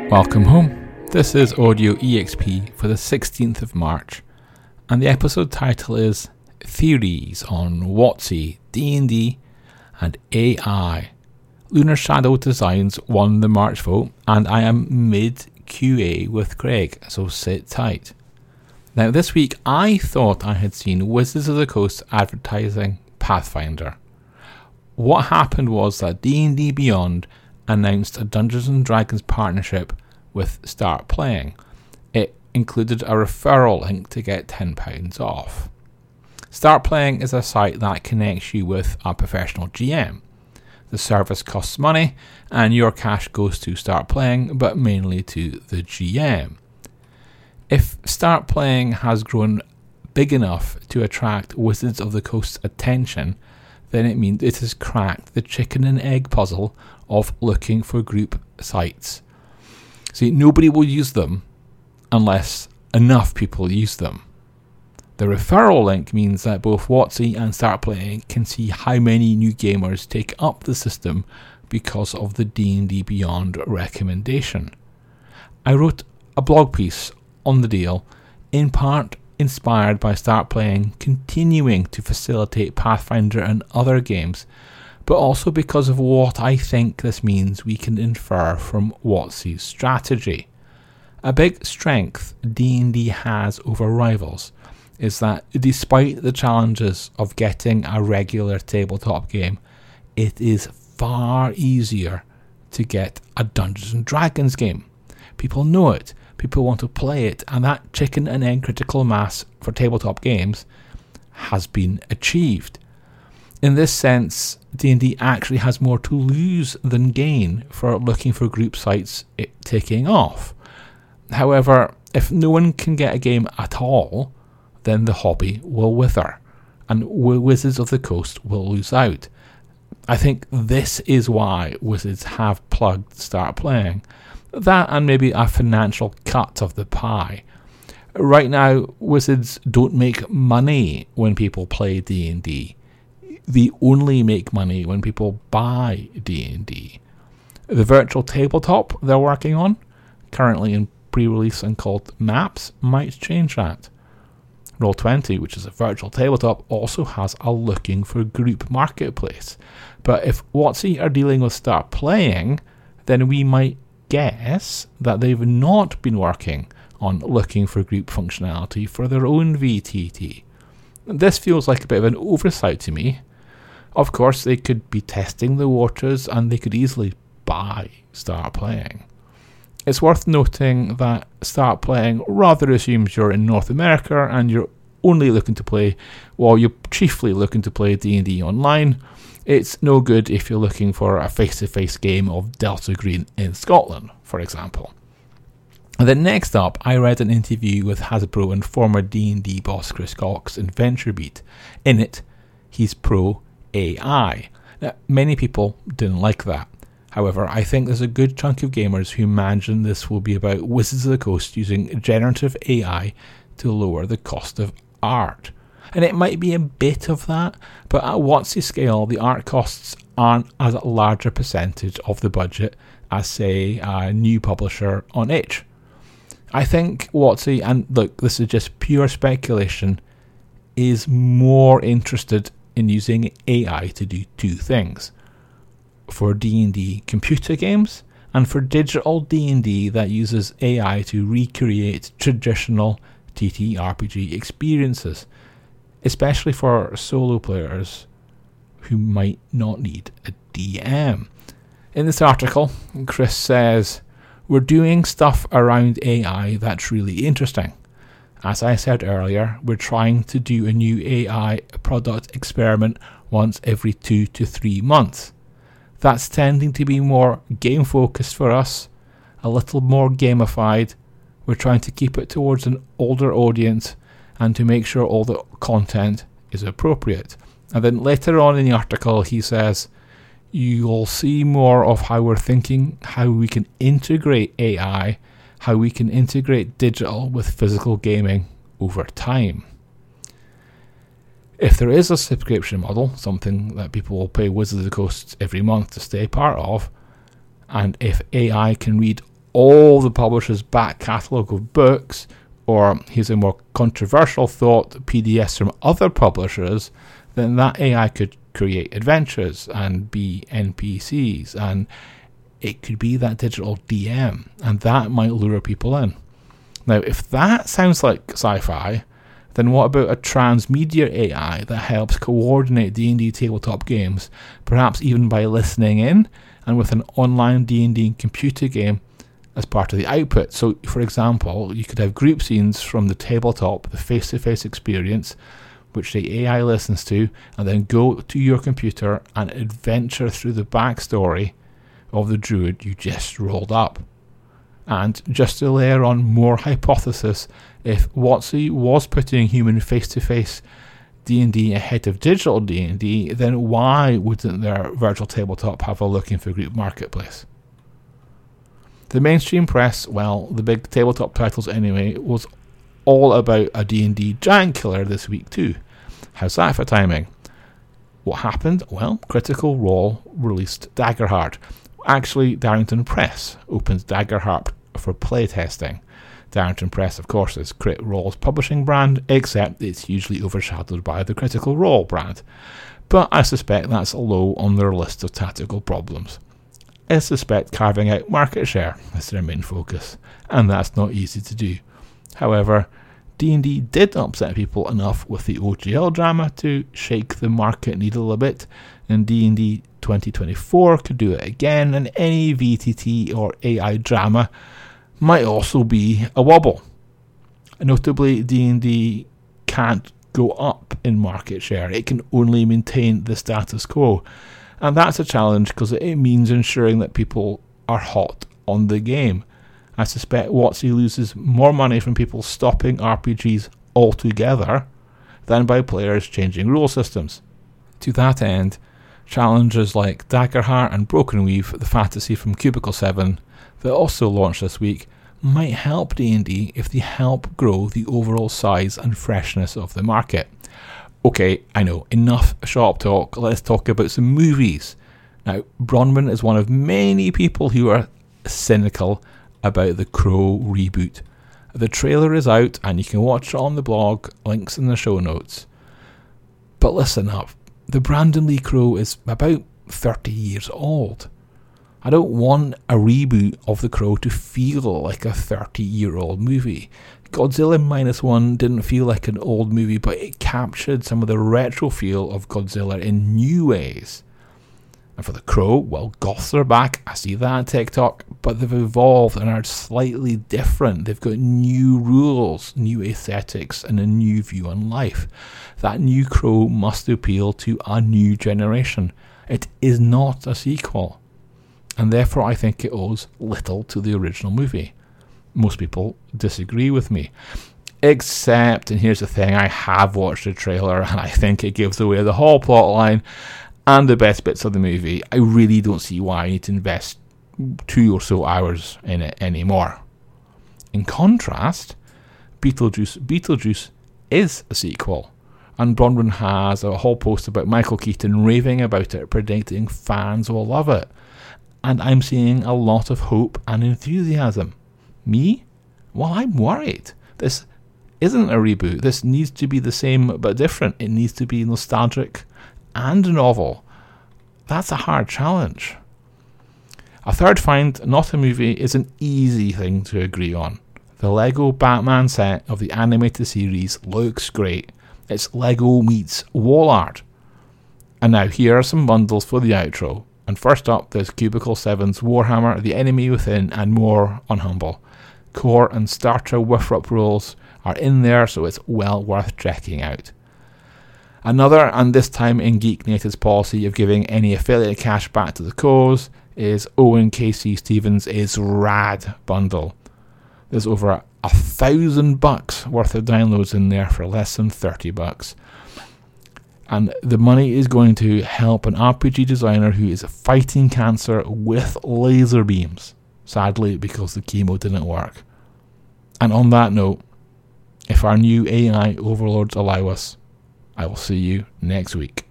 Welcome home. This is Audio EXP for the 16th of March, and the episode title is Theories on WotC, D&D and AI. Lunar Shadow Designs won the March vote, and I am mid-QA with Craig, so sit tight. Now this week I thought I had seen Wizards of the Coast advertising Pathfinder. What happened was that D&D Beyond announced a Dungeons & Dragons partnership with Start Playing. It included a referral link to get £10 off. Start Playing is a site that connects you with a professional GM. The service costs money and your cash goes to Start Playing, but mainly to the GM. If Start Playing has grown big enough to attract Wizards of the Coast's attention, then it means it has cracked the chicken and egg puzzle of looking for group sites. See, nobody will use them unless enough people use them. The referral link means that both WotC and Start Playing can see how many new gamers take up the system because of the D&D Beyond recommendation. I wrote a blog piece on the deal, in part inspired by Start Playing continuing to facilitate Pathfinder and other games, but also because of what I think this means we can infer from WotC's strategy. A big strength D&D has over rivals is that despite the challenges of getting a regular tabletop game, it is far easier to get a Dungeons & Dragons game. People know it, people want to play it, and that chicken and egg critical mass for tabletop games has been achieved. In this sense, D&D actually has more to lose than gain for looking for group sites taking off. However, if no one can get a game at all, then the hobby will wither, and Wizards of the Coast will lose out. I think this is why Wizards have plugged Start Playing. That and maybe a financial cut of the pie. Right now, Wizards don't make money when people play D&D. They only make money when people buy D&D. The virtual tabletop they're working on, currently in pre-release and called Maps, might change that. Roll20, which is a virtual tabletop, also has a looking for group marketplace. But if WotC are dealing with Start Playing, then we might guess that they've not been working on looking for group functionality for their own VTT. This feels like a bit of an oversight to me. Of course, they could be testing the waters and they could easily buy Start Playing. It's worth noting that Start Playing rather assumes you're in North America and you're only looking to play, well, you're chiefly looking to play D&D online. It's no good if you're looking for a face-to-face game of Delta Green in Scotland, for example. And then next up, I read an interview with Hasbro and former D&D boss Chris Cox in VentureBeat. In it, he's pro-AI. Now, many people didn't like that. However, I think there's a good chunk of gamers who imagine this will be about Wizards of the Coast using generative AI to lower the cost of art. And it might be a bit of that, but at WotC scale, the art costs aren't as a larger percentage of the budget as, say, a new publisher on itch. I think WotC, and look, this is just pure speculation, is more interested in using AI to do two things. For D&D computer games, and for digital D&D that uses AI to recreate traditional TTRPG experiences, especially for solo players who might not need a DM. In this article, Chris says, "We're doing stuff around AI that's really interesting. As I said earlier, we're trying to do a new AI product experiment once every 2 to 3 months. That's tending to be more game focused for us, a little more gamified. We're trying to keep it towards an older audience and to make sure all the content is appropriate." And then later on in the article he says, "You'll see more of how we're thinking, how we can integrate AI, how we can integrate digital with physical gaming over time." If there is a subscription model, something that people will pay Wizards of the Coast every month to stay part of, and if AI can read all the publishers' back catalogue of books, or here's a more controversial thought, PDFs from other publishers, then that AI could create adventures and be NPCs, and it could be that digital DM, and that might lure people in. Now, if that sounds like sci-fi, then what about a transmedia AI that helps coordinate D&D tabletop games, perhaps even by listening in, and with an online D&D computer game as part of the output? So, for example, you could have group scenes from the tabletop, the face-to-face experience, which the AI listens to, and then go to your computer and adventure through the backstory of the druid you just rolled up. And just to layer on more hypothesis, if WotC was putting human face-to-face D&D ahead of digital D&D, then why wouldn't their virtual tabletop have a Looking for Group marketplace? The mainstream press, well, the big tabletop titles anyway, was all about a D&D giant killer this week too. How's that for timing? What happened? Well, Critical Role released Daggerheart. Actually, Darrington Press opened Daggerheart for playtesting. Darrington Press, of course, is Crit Role's publishing brand, except it's usually overshadowed by the Critical Role brand. But I suspect that's low on their list of tactical problems. I suspect carving out market share is their main focus, and that's not easy to do. However, D&D did upset people enough with the OGL drama to shake the market needle a bit, and D&D 2024 could do it again, and any VTT or AI drama might also be a wobble. Notably, D&D can't go up in market share, it can only maintain the status quo, and that's a challenge because it means ensuring that people are hot on the game. I suspect WotC loses more money from people stopping RPGs altogether than by players changing rule systems. To that end, challenges like Daggerheart and Broken Weave, the fantasy from Cubicle 7, that also launched this week, might help D&D if they help grow the overall size and freshness of the market. Okay, I know, enough shop talk, let's talk about some movies. Now, Bronwyn is one of many people who are cynical about the Crow reboot. The trailer is out and you can watch it on the blog, links in the show notes. But listen up, the Brandon Lee Crow is about 30 years old. I don't want a reboot of The Crow to feel like a 30-year-old movie. Godzilla Minus One didn't feel like an old movie, but it captured some of the retro feel of Godzilla in new ways. And for The Crow, well, goths are back, I see that on TikTok, but they've evolved and are slightly different. They've got new rules, new aesthetics, and a new view on life. That new Crow must appeal to a new generation. It is not a sequel, and therefore I think it owes little to the original movie. Most people disagree with me. Except, and here's the thing, I have watched the trailer and I think it gives away the whole plot line and the best bits of the movie. I really don't see why I need to invest 2 or so hours in it anymore. In contrast, Beetlejuice is a sequel, and Bronwyn has a whole post about Michael Keaton raving about it, predicting fans will love it. And I'm seeing a lot of hope and enthusiasm. Me? Well, I'm worried. This isn't a reboot. This needs to be the same but different. It needs to be nostalgic and novel. That's a hard challenge. A third find, not a movie, is an easy thing to agree on. The Lego Batman set of the animated series looks great. It's Lego meets wall art. And now here are some bundles for the outro. And first up, there's Cubicle 7's Warhammer, The Enemy Within, and more on Humble. Core and starter Wifrup rules are in there, so it's well worth checking out. Another, and this time in Geek Native's policy of giving any affiliate cash back to the cause, is Owen K.C. Stevens' Is Rad bundle. There's over $1,000 worth of downloads in there for less than $30. And the money is going to help an RPG designer who is fighting cancer with laser beams. Sadly, because the chemo didn't work. And on that note, if our new AI overlords allow us, I will see you next week.